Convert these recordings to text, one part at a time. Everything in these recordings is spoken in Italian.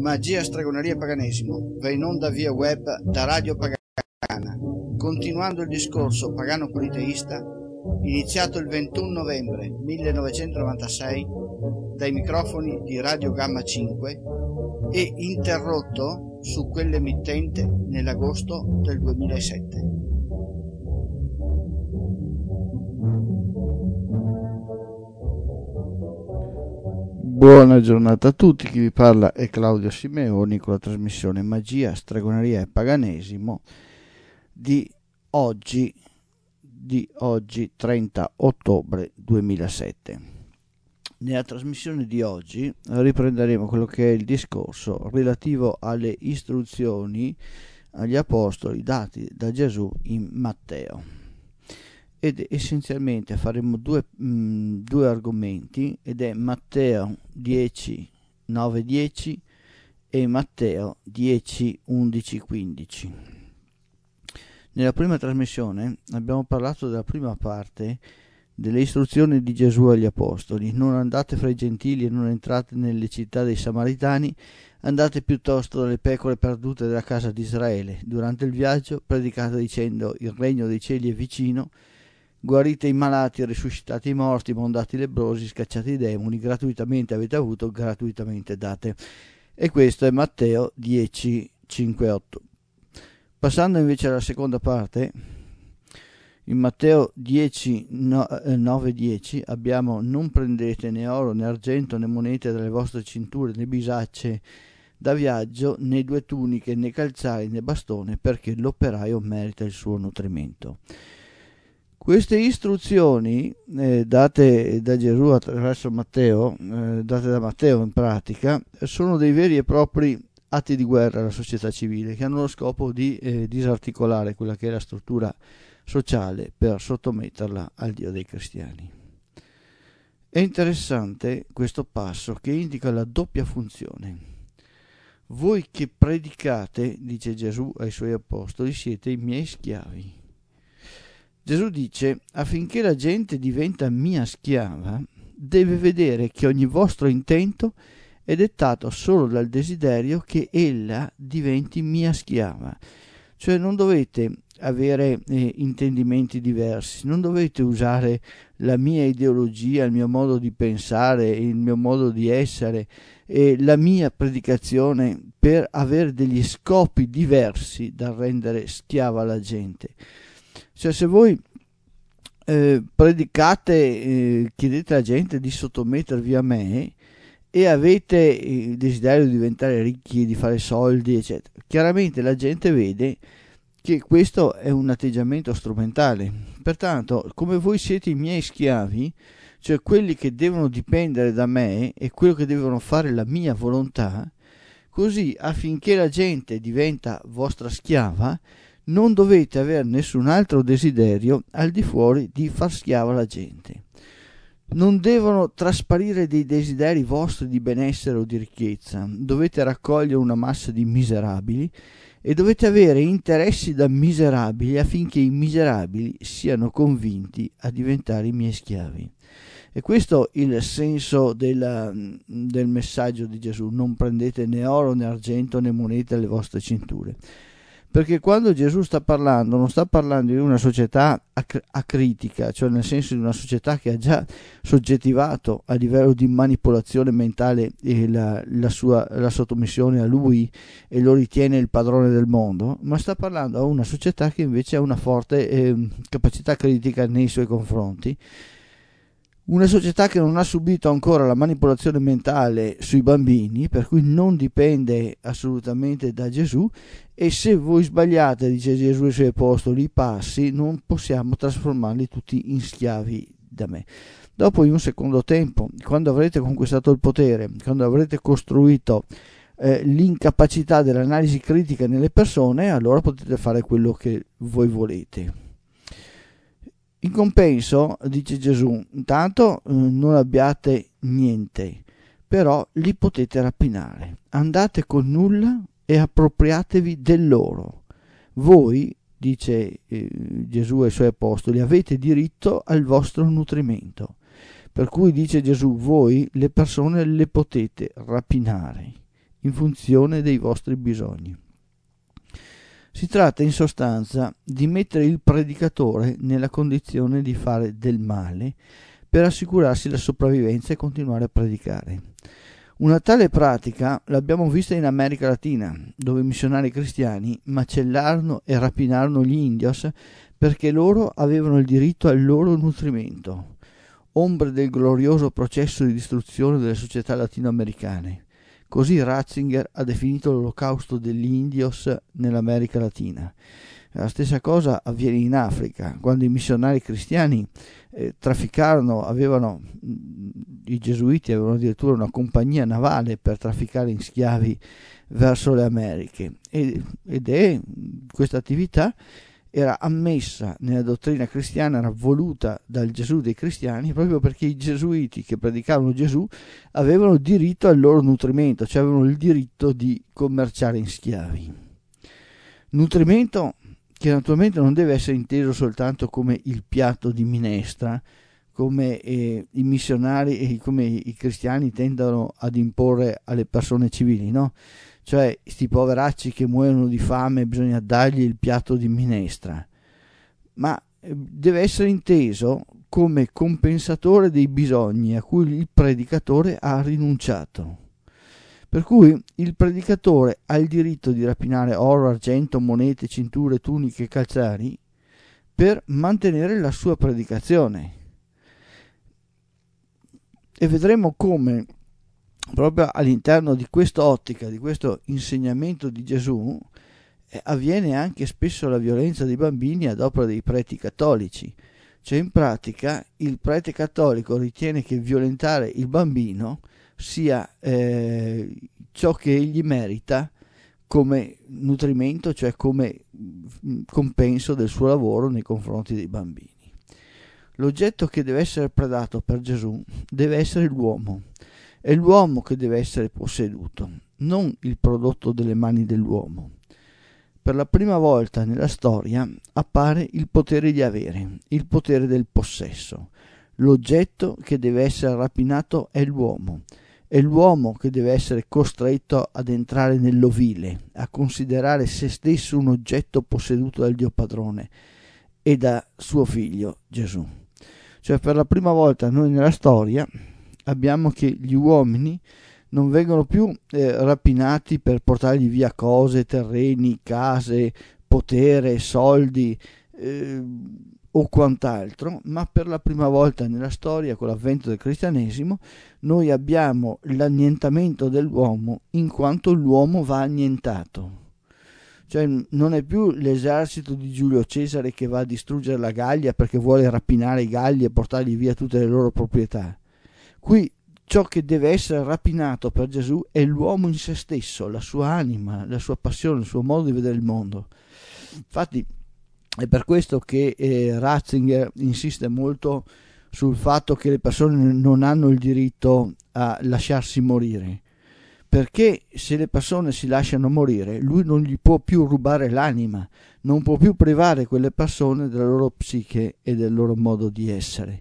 Magia, stregoneria e paganesimo va in onda via web da Radio Pagana, continuando il discorso pagano-politeista iniziato il 21 novembre 1996 dai microfoni di Radio Gamma 5 e interrotto su quell'emittente nell'agosto del 2007. Buona giornata a tutti, chi vi parla è Claudio Simeoni con la trasmissione Magia, Stregoneria e Paganesimo di oggi 30 ottobre 2007. Nella trasmissione di oggi riprenderemo quello che è il discorso relativo alle istruzioni agli apostoli dati da Gesù in Matteo. Ed essenzialmente faremo due argomenti, ed è Matteo 10, 9, 10 e Matteo 10, 11, 15. Nella prima trasmissione abbiamo parlato della prima parte delle istruzioni di Gesù agli apostoli: non andate fra i gentili e non entrate nelle città dei Samaritani, andate piuttosto dalle pecore perdute della casa di Israele. Durante il viaggio predicate dicendo: il regno dei cieli è vicino. Guarite i malati, risuscitate i morti, mondate i lebbrosi, scacciate i demoni, gratuitamente avete avuto, gratuitamente date. E questo è Matteo 10, 5 e 8. Passando invece alla seconda parte, in Matteo 10, 9 10 abbiamo: non prendete né oro né argento né monete dalle vostre cinture né bisacce da viaggio, né due tuniche né calzari né bastone, perché l'operaio merita il suo nutrimento. Queste istruzioni date da Gesù attraverso Matteo, date da Matteo in pratica, sono dei veri e propri atti di guerra alla società civile, che hanno lo scopo di disarticolare quella che è la struttura sociale per sottometterla al Dio dei cristiani. È interessante questo passo che indica la doppia funzione. Voi che predicate, dice Gesù ai suoi apostoli, siete i miei schiavi. Gesù dice: affinché la gente diventa mia schiava, deve vedere che ogni vostro intento è dettato solo dal desiderio che ella diventi mia schiava. Cioè non dovete avere intendimenti diversi, non dovete usare la mia ideologia, il mio modo di pensare, il mio modo di essere e la mia predicazione per avere degli scopi diversi dal rendere schiava la gente. Cioè, se voi predicate, chiedete alla gente di sottomettervi a me e avete il desiderio di diventare ricchi, di fare soldi, eccetera, chiaramente la gente vede che questo è un atteggiamento strumentale. Pertanto, come voi siete i miei schiavi, cioè quelli che devono dipendere da me e quello che devono fare la mia volontà, così affinché la gente diventa vostra schiava, non dovete avere nessun altro desiderio al di fuori di far schiava la gente. Non devono trasparire dei desideri vostri di benessere o di ricchezza. Dovete raccogliere una massa di miserabili e dovete avere interessi da miserabili affinché i miserabili siano convinti a diventare i miei schiavi. E questo è il senso del messaggio di Gesù: non prendete né oro né argento né monete alle vostre cinture. Perché quando Gesù sta parlando, non sta parlando di una società acritica, cioè nel senso di una società che ha già soggettivato a livello di manipolazione mentale la sottomissione a lui e lo ritiene il padrone del mondo, ma sta parlando a una società che invece ha una forte capacità critica nei suoi confronti. Una società che non ha subito ancora la manipolazione mentale sui bambini, per cui non dipende assolutamente da Gesù, e se voi sbagliate, dice Gesù ai suoi apostoli, i passi, non possiamo trasformarli tutti in schiavi da me. Dopo, in un secondo tempo, quando avrete conquistato il potere, quando avrete costruito l'incapacità dell'analisi critica nelle persone, allora potete fare quello che voi volete. In compenso, dice Gesù, intanto non abbiate niente, però li potete rapinare. Andate con nulla e appropriatevi dell'oro. Voi, dice Gesù ai suoi apostoli, avete diritto al vostro nutrimento. Per cui, dice Gesù, voi le persone le potete rapinare in funzione dei vostri bisogni. Si tratta in sostanza di mettere il predicatore nella condizione di fare del male per assicurarsi la sopravvivenza e continuare a predicare. Una tale pratica l'abbiamo vista in America Latina, dove missionari cristiani macellarono e rapinarono gli indios perché loro avevano il diritto al loro nutrimento, ombre del glorioso processo di distruzione delle società latinoamericane. Così Ratzinger ha definito l'olocausto degli indios nell'America Latina. La stessa cosa avviene in Africa, quando i missionari cristiani trafficarono, i gesuiti avevano addirittura una compagnia navale per trafficare in schiavi verso le Americhe, questa attività era ammessa nella dottrina cristiana, era voluta dal Gesù dei cristiani, proprio perché i gesuiti che predicavano Gesù avevano diritto al loro nutrimento, cioè avevano il diritto di commerciare in schiavi. Nutrimento che naturalmente non deve essere inteso soltanto come il piatto di minestra, come i missionari e come i cristiani tendono ad imporre alle persone civili, no? Cioè, sti poveracci che muoiono di fame, bisogna dargli il piatto di minestra, ma deve essere inteso come compensatore dei bisogni a cui il predicatore ha rinunciato. Per cui il predicatore ha il diritto di rapinare oro, argento, monete, cinture, tuniche, calzari per mantenere la sua predicazione. E vedremo come proprio all'interno di quest'ottica, di questo insegnamento di Gesù, avviene anche spesso la violenza dei bambini ad opera dei preti cattolici. Cioè, in pratica il prete cattolico ritiene che violentare il bambino sia ciò che egli merita come nutrimento, cioè come compenso del suo lavoro nei confronti dei bambini. L'oggetto che deve essere predato per Gesù deve essere l'uomo. È l'uomo che deve essere posseduto, non il prodotto delle mani dell'uomo. Per la prima volta nella storia appare il potere di avere, il potere del possesso. L'oggetto che deve essere rapinato è l'uomo. È l'uomo che deve essere costretto ad entrare nell'ovile, a considerare se stesso un oggetto posseduto dal Dio padrone e da suo figlio Gesù. Cioè, per la prima volta noi nella storia abbiamo che gli uomini non vengono più rapinati per portargli via cose, terreni, case, potere, soldi o quant'altro, ma per la prima volta nella storia, con l'avvento del cristianesimo, noi abbiamo l'annientamento dell'uomo in quanto l'uomo va annientato. Cioè, non è più l'esercito di Giulio Cesare che va a distruggere la Gallia perché vuole rapinare i Galli e portargli via tutte le loro proprietà. Qui ciò che deve essere rapinato per Gesù è l'uomo in se stesso, la sua anima, la sua passione, il suo modo di vedere il mondo. Infatti è per questo che Ratzinger insiste molto sul fatto che le persone non hanno il diritto a lasciarsi morire, perché se le persone si lasciano morire, lui non gli può più rubare l'anima, non può più privare quelle persone della loro psiche e del loro modo di essere.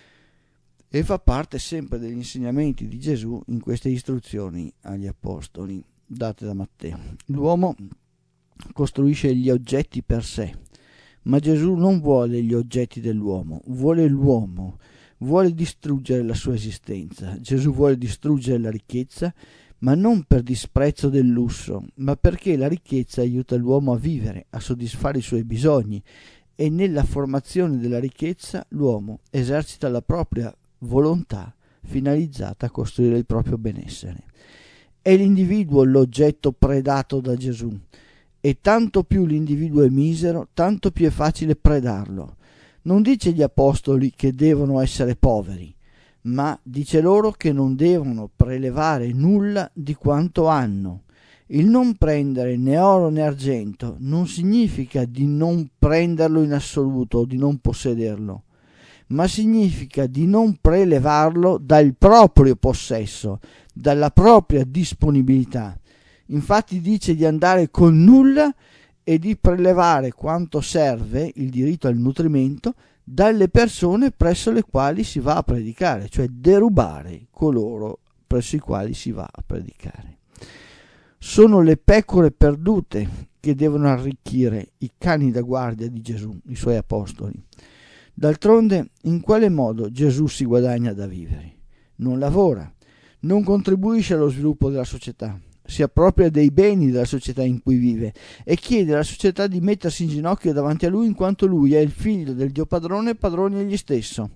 E fa parte sempre degli insegnamenti di Gesù in queste istruzioni agli apostoli date da Matteo. L'uomo costruisce gli oggetti per sé, ma Gesù non vuole gli oggetti dell'uomo, vuole l'uomo, vuole distruggere la sua esistenza. Gesù vuole distruggere la ricchezza, ma non per disprezzo del lusso, ma perché la ricchezza aiuta l'uomo a vivere, a soddisfare i suoi bisogni, e nella formazione della ricchezza l'uomo esercita la propria volontà finalizzata a costruire il proprio benessere. È l'individuo l'oggetto predato da Gesù, e tanto più l'individuo è misero, tanto più è facile predarlo. Non dice agli apostoli che devono essere poveri, ma dice loro che non devono prelevare nulla di quanto hanno. Il non prendere né oro né argento non significa di non prenderlo in assoluto o di non possederlo, ma significa di non prelevarlo dal proprio possesso, dalla propria disponibilità. Infatti dice di andare con nulla e di prelevare quanto serve, il diritto al nutrimento, dalle persone presso le quali si va a predicare, cioè derubare coloro presso i quali si va a predicare. Sono le pecore perdute che devono arricchire i cani da guardia di Gesù, i suoi apostoli. D'altronde, in quale modo Gesù si guadagna da vivere? Non lavora, non contribuisce allo sviluppo della società, si appropria dei beni della società in cui vive e chiede alla società di mettersi in ginocchio davanti a lui in quanto lui è il figlio del Dio padrone e padrone egli stesso.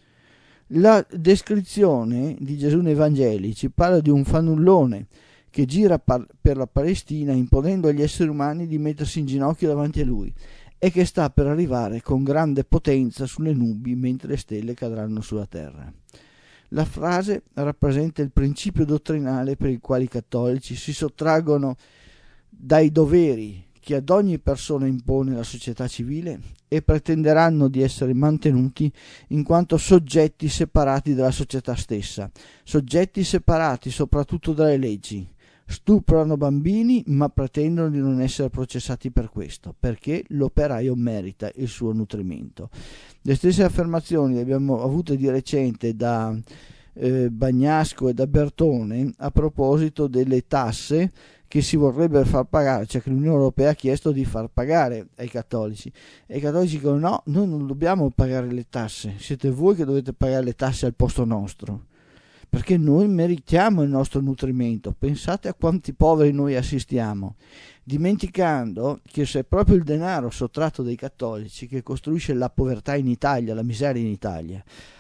La descrizione di Gesù nei Vangeli ci parla di un fannullone che gira per la Palestina imponendo agli esseri umani di mettersi in ginocchio davanti a lui e che sta per arrivare con grande potenza sulle nubi mentre le stelle cadranno sulla terra. La frase rappresenta il principio dottrinale per il quale i cattolici si sottraggono dai doveri che ad ogni persona impone la società civile e pretenderanno di essere mantenuti in quanto soggetti separati dalla società stessa, soggetti separati soprattutto dalle leggi. Stuprano bambini ma pretendono di non essere processati per questo, perché l'operaio merita il suo nutrimento. Le stesse affermazioni le abbiamo avute di recente da Bagnasco e da Bertone a proposito delle tasse che si vorrebbe far pagare, cioè che l'Unione Europea ha chiesto di far pagare ai cattolici, e i cattolici dicono no, noi non dobbiamo pagare le tasse, siete voi che dovete pagare le tasse al posto nostro, perché noi meritiamo il nostro nutrimento. Pensate a quanti poveri noi assistiamo, dimenticando che se è proprio il denaro sottratto dai cattolici che costruisce la povertà in Italia, la miseria in Italia.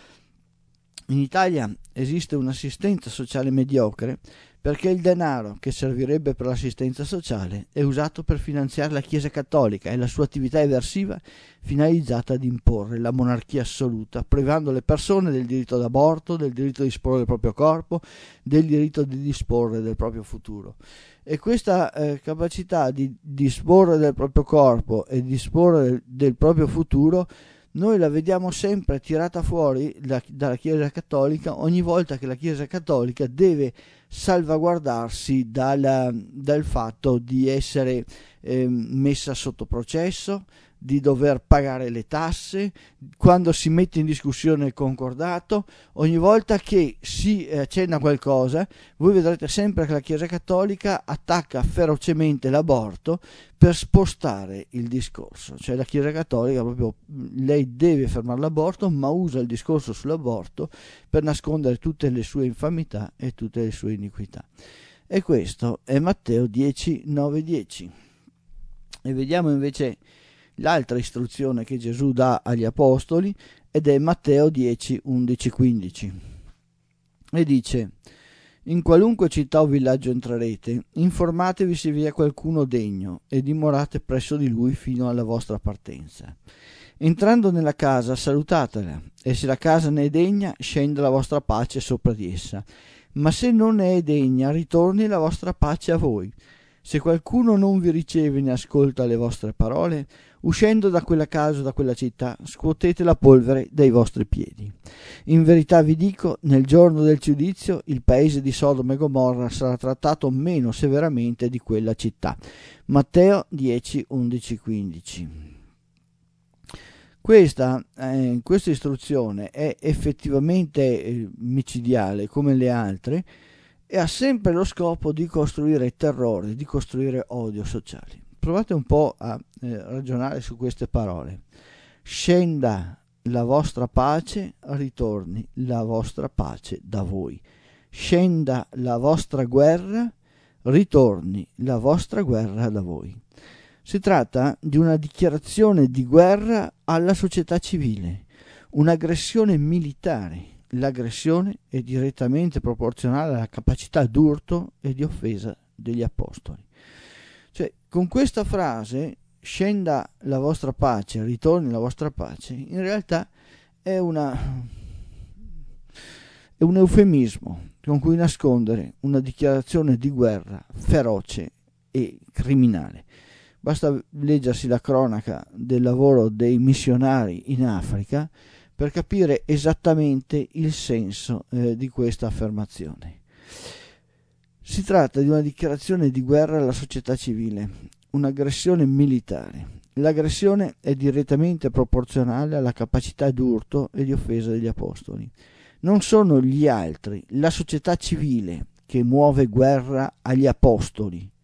In Italia esiste un'assistenza sociale mediocre perché il denaro che servirebbe per l'assistenza sociale è usato per finanziare la Chiesa Cattolica e la sua attività eversiva finalizzata ad imporre la monarchia assoluta, privando le persone del diritto d'aborto, del diritto di disporre del proprio corpo, del diritto di disporre del proprio futuro. E questa capacità di disporre del proprio corpo e disporre del proprio futuro noi la vediamo sempre tirata fuori dalla Chiesa Cattolica ogni volta che la Chiesa Cattolica deve salvaguardarsi dal fatto di essere messa sotto processo, di dover pagare le tasse, quando si mette in discussione il concordato. Ogni volta che si accenna qualcosa, voi vedrete sempre che la Chiesa Cattolica attacca ferocemente l'aborto per spostare il discorso. Cioè la Chiesa Cattolica proprio, lei deve fermare l'aborto, ma usa il discorso sull'aborto per nascondere tutte le sue infamità e tutte le sue iniquità. E questo è Matteo 10, 9, 10. E vediamo invece l'altra istruzione che Gesù dà agli apostoli, ed è Matteo 10, 11, 15. E dice: in qualunque città o villaggio entrerete, informatevi se vi è qualcuno degno e dimorate presso di lui fino alla vostra partenza. Entrando nella casa, salutatela, e se la casa ne è degna, scenda la vostra pace sopra di essa. Ma se non ne è degna, ritorni la vostra pace a voi. Se qualcuno non vi riceve né ascolta le vostre parole, uscendo da quella casa o da quella città, scuotete la polvere dai vostri piedi. In verità vi dico, nel giorno del giudizio, il paese di Sodoma e Gomorra sarà trattato meno severamente di quella città. Matteo 10, 11, 15. Questa istruzione è effettivamente micidiale come le altre, e ha sempre lo scopo di costruire terrore, di costruire odio sociale. Provate un po' a ragionare su queste parole. Scenda la vostra pace, ritorni la vostra pace da voi. Scenda la vostra guerra, ritorni la vostra guerra da voi. Si tratta di una dichiarazione di guerra alla società civile, un'aggressione militare. L'aggressione è direttamente proporzionale alla capacità d'urto e di offesa degli apostoli. Cioè, con questa frase, scenda la vostra pace, ritorni la vostra pace, in realtà è un eufemismo con cui nascondere una dichiarazione di guerra feroce e criminale. Basta leggersi la cronaca del lavoro dei missionari in Africa per capire esattamente il senso di questa affermazione. Si tratta di una dichiarazione di guerra alla società civile, un'aggressione militare. L'aggressione è direttamente proporzionale alla capacità d'urto e di offesa degli apostoli. Non sono gli altri, la società civile, che muove guerra agli apostoli.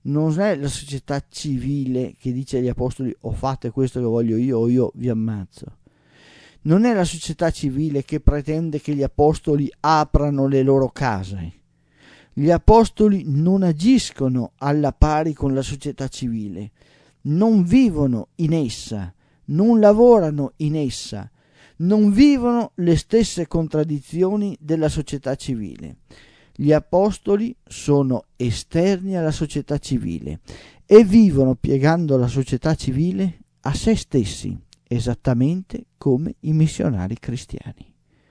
non è la società civile che dice agli apostoli o fate questo che voglio io o io vi ammazzo. Non è la società civile che pretende che gli apostoli aprano le loro case. Gli apostoli non agiscono alla pari con la società civile, non vivono in essa, non lavorano in essa, non vivono le stesse contraddizioni della società civile. Gli apostoli sono esterni alla società civile e vivono piegando la società civile a se stessi, esattamente come i missionari cristiani.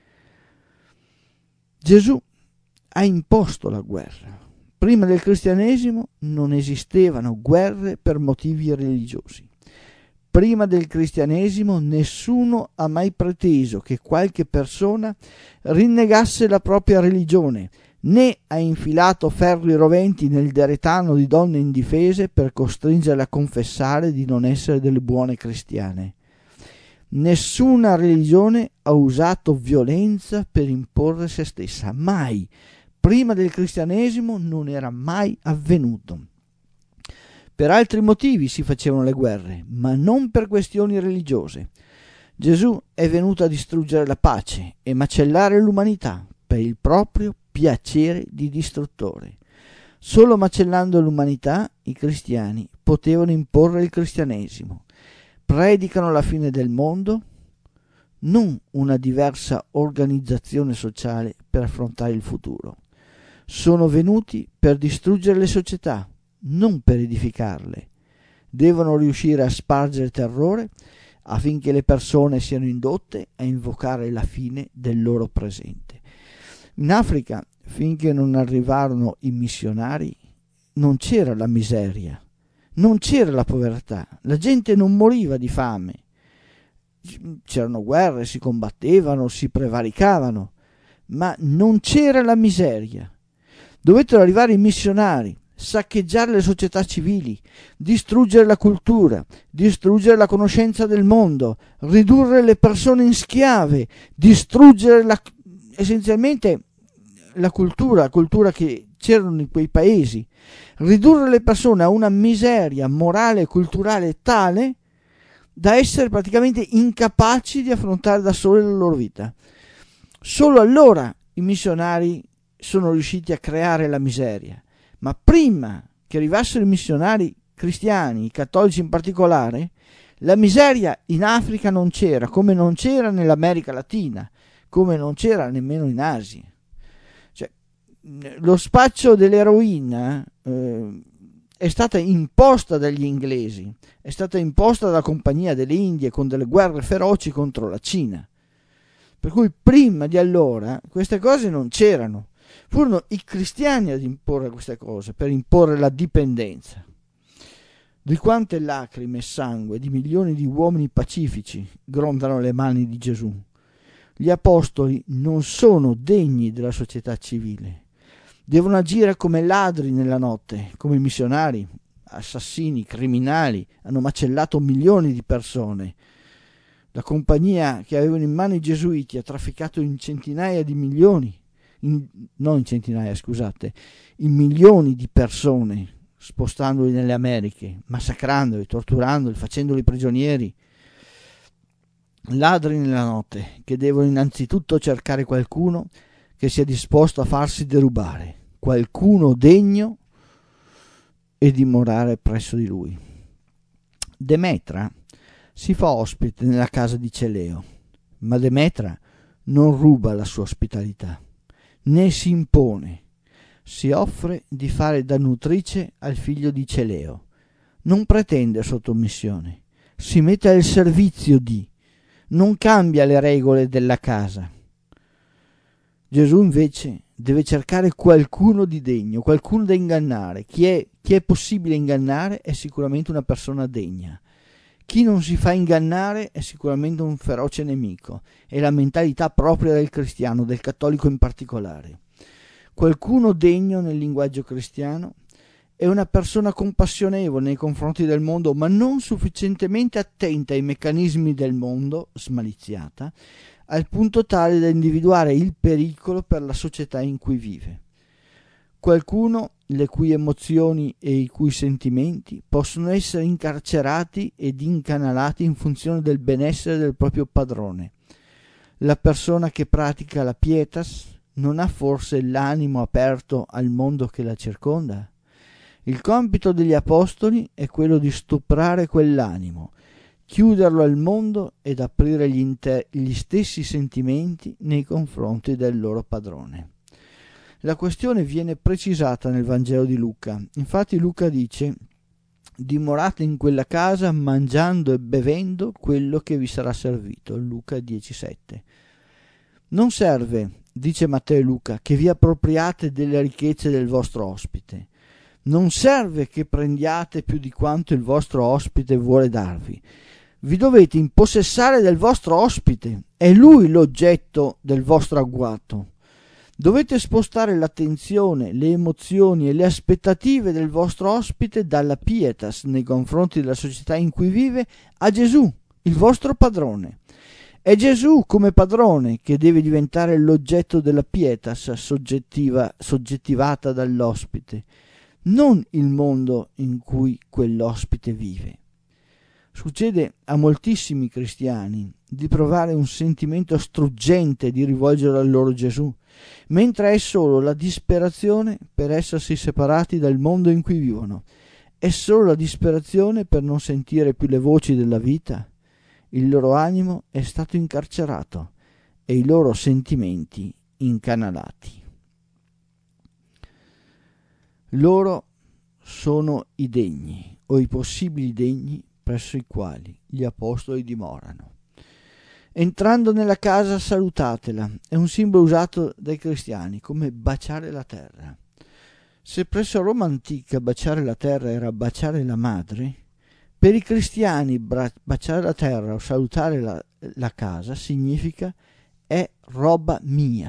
Gesù ha imposto la guerra. Prima del cristianesimo non esistevano guerre per motivi religiosi. Prima del cristianesimo nessuno ha mai preteso che qualche persona rinnegasse la propria religione, né ha infilato ferri roventi nel deretano di donne indifese per costringerle a confessare di non essere delle buone cristiane. Nessuna religione ha usato violenza per imporre se stessa, mai. Prima del cristianesimo non era mai avvenuto. Per altri motivi si facevano le guerre, ma non per questioni religiose. Gesù è venuto a distruggere la pace e macellare l'umanità per il proprio piacere di distruttore. Solo macellando l'umanità i cristiani potevano imporre il cristianesimo. Predicano la fine del mondo, non una diversa organizzazione sociale per affrontare il futuro. Sono venuti per distruggere le società, non per edificarle. Devono riuscire a spargere terrore affinché le persone siano indotte a invocare la fine del loro presente. In Africa, finché non arrivarono i missionari, non c'era la miseria, non c'era la povertà, la gente non moriva di fame. C'erano guerre, si combattevano, si prevaricavano, ma non c'era la miseria. Dovettero arrivare i missionari, saccheggiare le società civili, distruggere la cultura, distruggere la conoscenza del mondo, ridurre le persone in schiave, distruggere essenzialmente la cultura che c'erano in quei paesi, ridurre le persone a una miseria morale e culturale tale da essere praticamente incapaci di affrontare da soli la loro vita. Solo allora i missionari sono riusciti a creare la miseria. Ma prima che arrivassero i missionari cristiani, i cattolici in particolare, la miseria in Africa non c'era, come non c'era nell'America Latina, come non c'era nemmeno in Asia. Cioè, lo spaccio dell'eroina è stata imposta dagli inglesi, è stata imposta dalla Compagnia delle Indie con delle guerre feroci contro la Cina. Per cui prima di allora queste cose non c'erano. Furono i cristiani ad imporre queste cose, per imporre la dipendenza. Di quante lacrime e sangue di milioni di uomini pacifici grondano le mani di Gesù. Gli apostoli non sono degni della società civile. Devono agire come ladri nella notte, come missionari, assassini, criminali. Hanno macellato milioni di persone. La compagnia che avevano in mano i gesuiti ha trafficato in centinaia di milioni, in milioni di persone, spostandoli nelle Americhe, massacrandoli, torturandoli, facendoli prigionieri. Ladri nella notte che devono innanzitutto cercare qualcuno che sia disposto a farsi derubare, qualcuno degno e dimorare presso di lui. Demetra si fa ospite nella casa di Celeo, ma Demetra non ruba la sua ospitalità, né si impone. Si offre di fare da nutrice al figlio di Celeo. Non pretende sottomissione, si mette al servizio di, non cambia le regole della casa. Gesù invece deve cercare qualcuno di degno, qualcuno da ingannare. Chi è possibile ingannare è sicuramente una persona degna. Chi non si fa ingannare è sicuramente un feroce nemico. È la mentalità propria del cristiano, del cattolico in particolare. Qualcuno degno nel linguaggio cristiano è una persona compassionevole nei confronti del mondo, ma non sufficientemente attenta ai meccanismi del mondo, smaliziata, al punto tale da individuare il pericolo per la società in cui vive. qualcuno le cui emozioni e i cui sentimenti possono essere incarcerati ed incanalati in funzione del benessere del proprio padrone. La persona che pratica la pietas non ha forse l'animo aperto al mondo che la circonda? Il compito degli apostoli è quello di stuprare quell'animo, chiuderlo al mondo ed aprire gli stessi sentimenti nei confronti del loro padrone. La questione viene precisata nel Vangelo di Luca. Infatti Luca dice: dimorate in quella casa mangiando e bevendo quello che vi sarà servito. Luca 10,7. Non serve, dice Matteo e Luca, che vi appropriate delle ricchezze del vostro ospite. Non serve che prendiate più di quanto il vostro ospite vuole darvi. Vi dovete impossessare del vostro ospite. È lui l'oggetto del vostro agguato. Dovete spostare l'attenzione, le emozioni e le aspettative del vostro ospite dalla pietas nei confronti della società in cui vive a Gesù, il vostro padrone. È Gesù come padrone che deve diventare l'oggetto della pietas soggettivata dall'ospite, non il mondo in cui quell'ospite vive. Succede a moltissimi cristiani di provare un sentimento struggente di rivolgere al loro Gesù, mentre è solo la disperazione per essersi separati dal mondo in cui vivono. È solo la disperazione per non sentire più le voci della vita. Il loro animo è stato incarcerato e i loro sentimenti incanalati. Loro sono i degni o i possibili degni presso i quali gli apostoli dimorano. Entrando nella casa salutatela, è un simbolo usato dai cristiani come baciare la terra. Se presso Roma antica baciare la terra era baciare la madre, per i cristiani baciare la terra o salutare la casa significa è roba mia,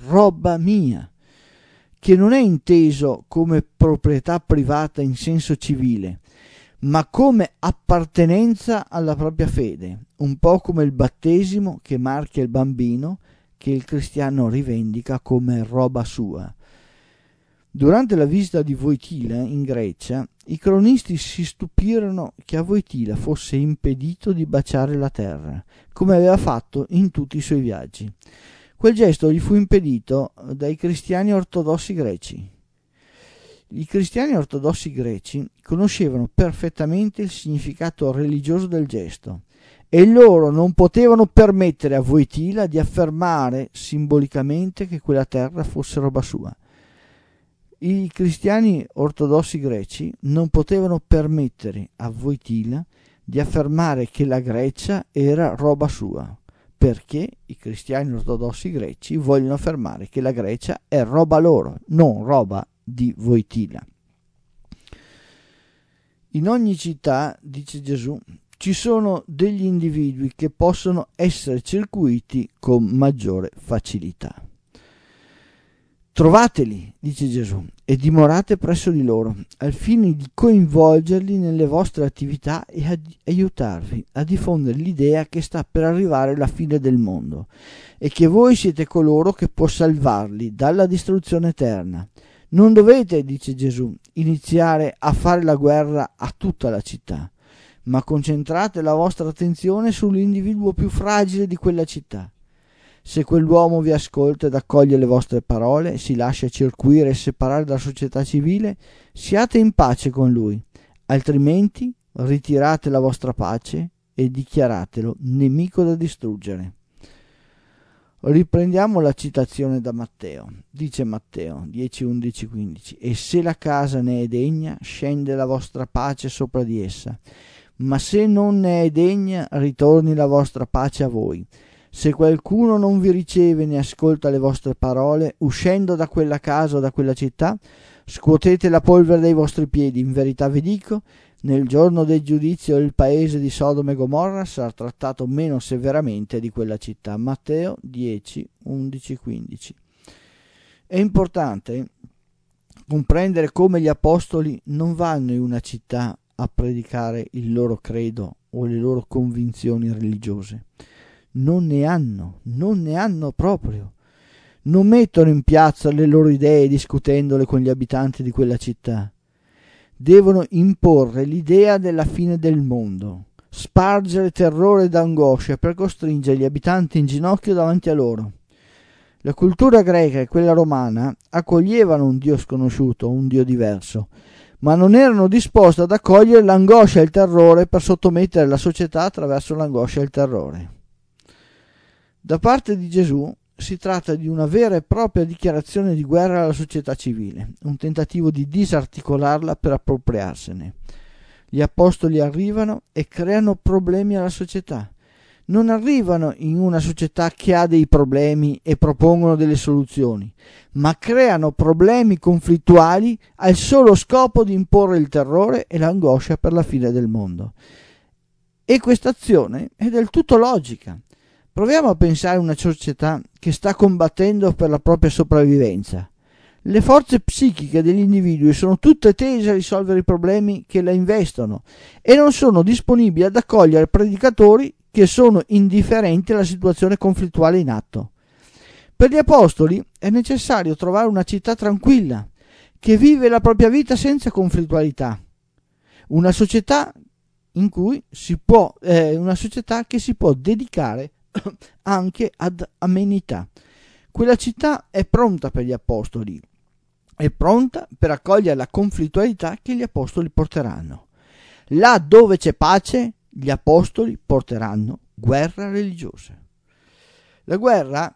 che non è inteso come proprietà privata in senso civile, ma come appartenenza alla propria fede, un po' come il battesimo che marchia il bambino che il cristiano rivendica come roba sua. Durante la visita di Wojtyla in Grecia, i cronisti si stupirono che a Wojtyla fosse impedito di baciare la terra, come aveva fatto in tutti i suoi viaggi. Quel gesto gli fu impedito dai cristiani ortodossi greci. I cristiani ortodossi greci conoscevano perfettamente il significato religioso del gesto e loro non potevano permettere a Wojtyla di affermare simbolicamente che quella terra fosse roba sua. I cristiani ortodossi greci non potevano permettere a Wojtyla di affermare che la Grecia era roba sua, perché i cristiani ortodossi greci vogliono affermare che la Grecia è roba loro, non roba di Wojtyla. In ogni città, dice Gesù, ci sono degli individui che possono essere circuiti con maggiore facilità. Trovateli, dice Gesù, e dimorate presso di loro, al fine di coinvolgerli nelle vostre attività e aiutarvi a diffondere l'idea che sta per arrivare la fine del mondo e che voi siete coloro che può salvarli dalla distruzione eterna. Non dovete, dice Gesù, iniziare a fare la guerra a tutta la città, ma concentrate la vostra attenzione sull'individuo più fragile di quella città. Se quell'uomo vi ascolta ed accoglie le vostre parole, si lascia circuire e separare dalla società civile, siate in pace con lui, altrimenti ritirate la vostra pace e dichiaratelo nemico da distruggere. Riprendiamo la citazione da Matteo. Dice Matteo 10, 11, 15: e se la casa ne è degna, scende la vostra pace sopra di essa, ma se non ne è degna, ritorni la vostra pace a voi. Se qualcuno non vi riceve né ascolta le vostre parole, uscendo da quella casa o da quella città, scuotete la polvere dai vostri piedi. In verità vi dico, nel giorno del giudizio il paese di Sodoma e Gomorra sarà trattato meno severamente di quella città. Matteo 10, 11, 15. È importante comprendere come gli apostoli non vanno in una città a predicare il loro credo o le loro convinzioni religiose. Non ne hanno proprio. non mettono in piazza le loro idee discutendole con gli abitanti di quella città. Devono imporre l'idea della fine del mondo, spargere terrore ed angoscia per costringere gli abitanti in ginocchio davanti a loro. La cultura greca e quella romana accoglievano un Dio sconosciuto, un Dio diverso, ma non erano disposti ad accogliere l'angoscia e il terrore per sottomettere la società attraverso l'angoscia e il terrore. Da parte di Gesù si tratta di una vera e propria dichiarazione di guerra alla società civile, un tentativo di disarticolarla per appropriarsene. Gli apostoli arrivano e creano problemi alla società. Non arrivano in una società che ha dei problemi e propongono delle soluzioni, ma creano problemi conflittuali al solo scopo di imporre il terrore e l'angoscia per la fine del mondo. E questa azione è del tutto logica. Proviamo a pensare a una società che sta combattendo per la propria sopravvivenza. Le forze psichiche degli individui sono tutte tese a risolvere i problemi che la investono e non sono disponibili ad accogliere predicatori che sono indifferenti alla situazione conflittuale in atto. Per gli apostoli è necessario trovare una città tranquilla, che vive la propria vita senza conflittualità, una società in cui una società che si può dedicare anche ad amenità. Quella città è pronta per gli apostoli, è pronta per accogliere la conflittualità che gli apostoli porteranno. Là dove c'è pace, gli apostoli porteranno guerra religiosa. La guerra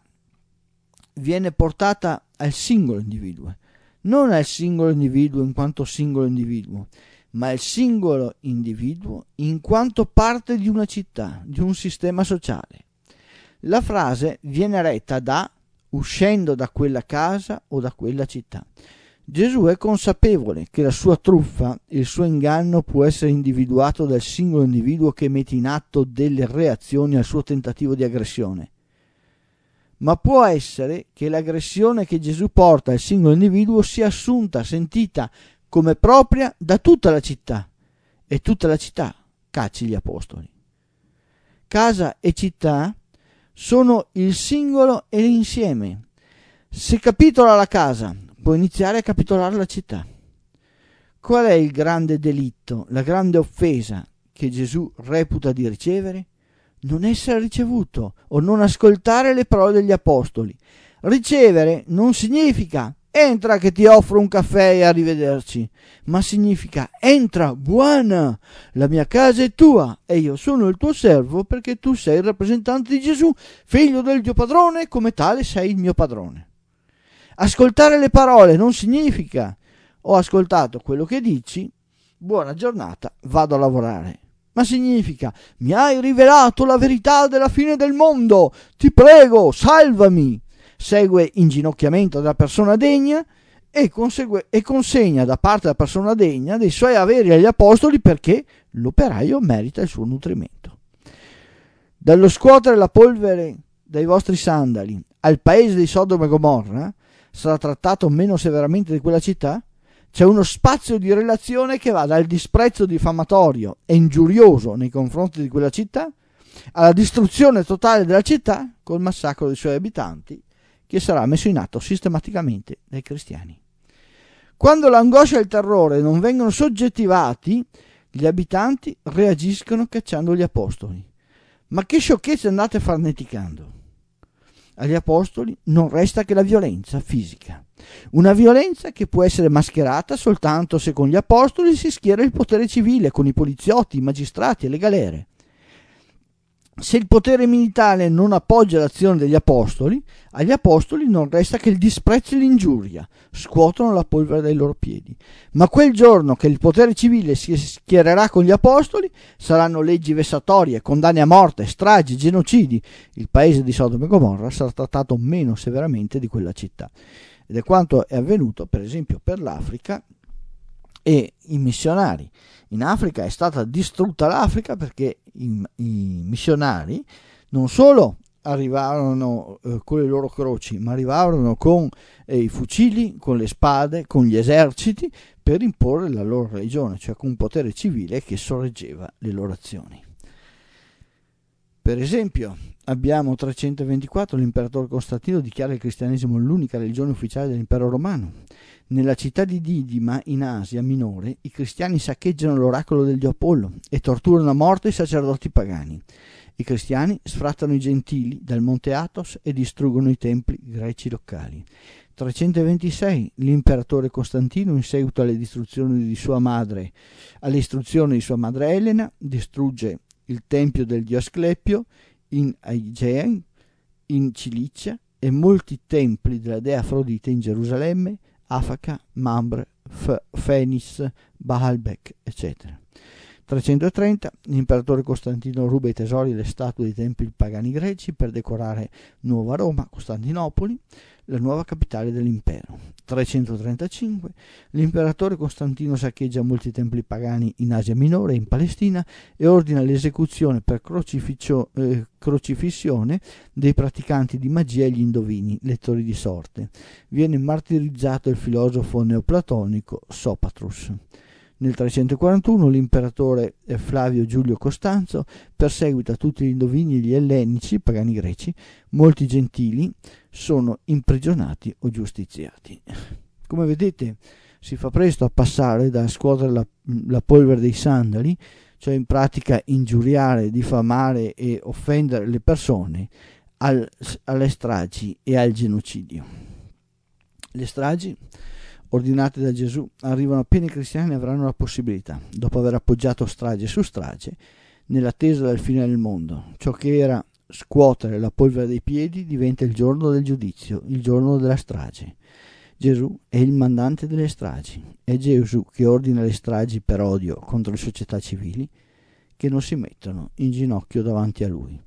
viene portata al singolo individuo, non al singolo individuo in quanto singolo individuo, ma al singolo individuo in quanto parte di una città, di un sistema sociale. La frase viene retta da uscendo da quella casa o da quella città. Gesù è consapevole che la sua truffa, il suo inganno può essere individuato dal singolo individuo che mette in atto delle reazioni al suo tentativo di aggressione. Ma può essere che l'aggressione che Gesù porta al singolo individuo sia assunta, sentita come propria da tutta la città, e tutta la città cacci gli apostoli. Casa e città sono il singolo e l'insieme. Se capitola la casa, può iniziare a capitolare la città. Qual è il grande delitto, la grande offesa che Gesù reputa di ricevere? Non essere ricevuto o non ascoltare le parole degli apostoli. Ricevere non significa entra che ti offro un caffè e arrivederci, ma significa entra, buona, la mia casa è tua e io sono il tuo servo perché tu sei il rappresentante di Gesù, figlio del Dio padrone, e come tale sei il mio padrone. Ascoltare le parole non significa ho ascoltato quello che dici, buona giornata, vado a lavorare, ma significa mi hai rivelato la verità della fine del mondo, ti prego, salvami. Segue inginocchiamento della persona degna e consegna da parte della persona degna dei suoi averi agli apostoli perché l'operaio merita il suo nutrimento. Dallo scuotere la polvere dai vostri sandali al paese di Sodoma e Gomorra sarà trattato meno severamente di quella città? C'è uno spazio di relazione che va dal disprezzo diffamatorio e ingiurioso nei confronti di quella città alla distruzione totale della città col massacro dei suoi abitanti, che sarà messo in atto sistematicamente dai cristiani. Quando l'angoscia e il terrore non vengono soggettivati, gli abitanti reagiscono cacciando gli apostoli. Ma che sciocchezze andate farneticando? Agli apostoli non resta che la violenza fisica. Una violenza che può essere mascherata soltanto se con gli apostoli si schiera il potere civile, con i poliziotti, i magistrati e le galere. Se il potere militare non appoggia l'azione degli apostoli, agli apostoli non resta che il disprezzo e l'ingiuria, scuotono la polvere dai loro piedi. Ma quel giorno che il potere civile si schiererà con gli apostoli, saranno leggi vessatorie, condanne a morte, stragi, genocidi. Il paese di Sodoma e Gomorra sarà trattato meno severamente di quella città. Ed è quanto è avvenuto, per esempio, per l'Africa e i missionari. In Africa è stata distrutta l'Africa perché i missionari non solo arrivarono con le loro croci, ma arrivarono con i fucili, con le spade, con gli eserciti per imporre la loro religione, cioè con un potere civile che sorreggeva le loro azioni. Per esempio, abbiamo 324, l'imperatore Costantino dichiara il cristianesimo l'unica religione ufficiale dell'impero romano. Nella città di Didima, in Asia Minore, i cristiani saccheggiano l'oracolo del dio Apollo e torturano a morte i sacerdoti pagani. I cristiani sfrattano i gentili dal monte Athos e distruggono i templi greci locali. 326, l'imperatore Costantino, in seguito alle istruzioni di sua madre Elena, distrugge il tempio del dio Asclepio in Aigea, in Cilicia, e molti templi della dea Afrodite in Gerusalemme, Afaca, Mamre, Fenis, Baalbek, eccetera. 330, l'imperatore Costantino ruba i tesori e le statue dei templi pagani greci per decorare Nuova Roma, Costantinopoli, la nuova capitale dell'impero. 335, l'imperatore Costantino saccheggia molti templi pagani in Asia Minore e in Palestina e ordina l'esecuzione per crocifissione dei praticanti di magia e gli indovini, lettori di sorte. Viene martirizzato il filosofo neoplatonico Sopatrus. Nel 341 l'imperatore Flavio Giulio Costanzo perseguita tutti gli indovini e gli ellenici, pagani greci. Molti gentili sono imprigionati o giustiziati. Come vedete, si fa presto a passare da scuotere la polvere dei sandali, cioè in pratica ingiuriare, diffamare e offendere le persone, alle stragi e al genocidio. Le stragi ordinate da Gesù arrivano appena i cristiani avranno la possibilità, dopo aver appoggiato strage su strage, nell'attesa del fine del mondo. Ciò che era scuotere la polvere dei piedi diventa il giorno del giudizio, il giorno della strage. Gesù è il mandante delle stragi, è Gesù che ordina le stragi per odio contro le società civili che non si mettono in ginocchio davanti a lui.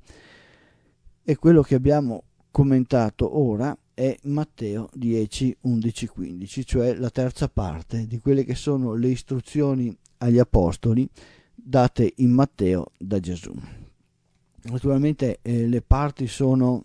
E quello che abbiamo commentato ora è Matteo 10, 11, 15, cioè la terza parte di quelle che sono le istruzioni agli apostoli date in Matteo da Gesù. Naturalmente le parti sono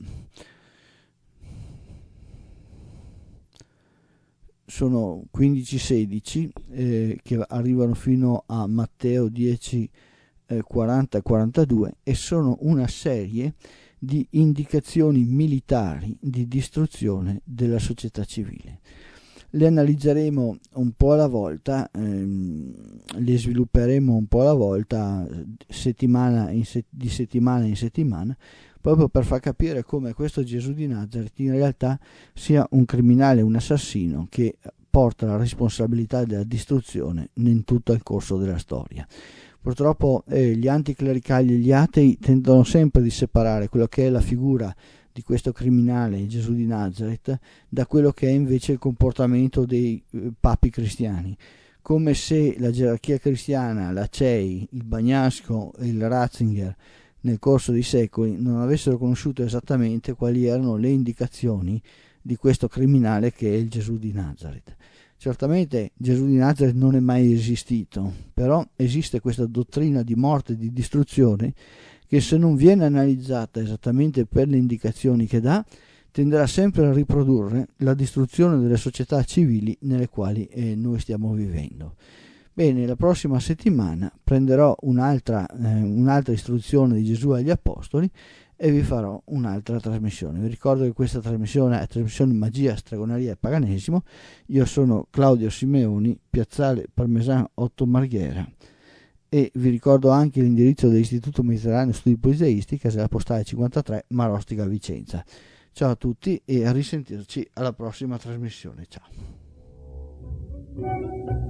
15-16 che arrivano fino a Matteo 10, 40-42 e sono una serie di indicazioni militari di distruzione della società civile. Le analizzeremo un po' alla volta, le svilupperemo un po' alla volta, di settimana in settimana, proprio per far capire come questo Gesù di Nazareth in realtà sia un criminale, un assassino che porta la responsabilità della distruzione in tutto il corso della storia. Purtroppo gli anticlericali e gli atei tendono sempre di separare quello che è la figura di questo criminale Gesù di Nazareth da quello che è invece il comportamento dei papi cristiani, come se la gerarchia cristiana, la CEI, il Bagnasco e il Ratzinger nel corso dei secoli non avessero conosciuto esattamente quali erano le indicazioni di questo criminale che è il Gesù di Nazareth. Certamente Gesù di Nazareth non è mai esistito, però esiste questa dottrina di morte e di distruzione che, se non viene analizzata esattamente per le indicazioni che dà, tenderà sempre a riprodurre la distruzione delle società civili nelle quali noi stiamo vivendo. Bene, la prossima settimana prenderò un'altra istruzione di Gesù agli Apostoli e vi farò un'altra trasmissione. Vi ricordo che questa trasmissione è la trasmissione Magia, Stregoneria e Paganesimo. Io sono Claudio Simeoni, Piazzale Parmesano 8 Marghera, e vi ricordo anche l'indirizzo dell'Istituto Mediterraneo Studi Politeisti, casella postale 53, Marostica, Vicenza. Ciao a tutti e a risentirci alla prossima trasmissione. Ciao.